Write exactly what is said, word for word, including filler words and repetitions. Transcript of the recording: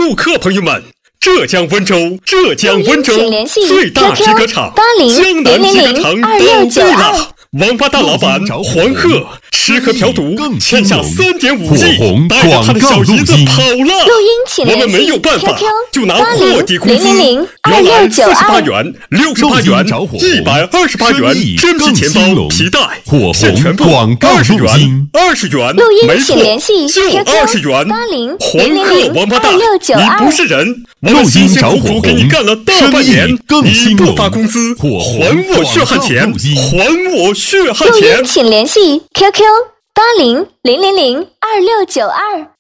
顾客朋友们，浙江温州，浙江温州最大皮革厂江南皮革厂倒闭了。王八蛋老板黄鹤吃喝嫖赌，欠下三点五亿，带着他的小姨子跑了。 录音请联系我们没有办法，就拿货抵工资， 二原来四六九二十八元、六十八元、一百二十八元真皮钱包、皮带，现全部二十元、二十元， 录音没错请联系， 就二十元。 八零黄零零零鹤王八蛋， 二六九二你不是人！我们辛辛苦苦给你干了大半年，你不发工资，还我血汗钱！还我血汗钱！ 录音请联系 Q Q 八零零零零二六九二。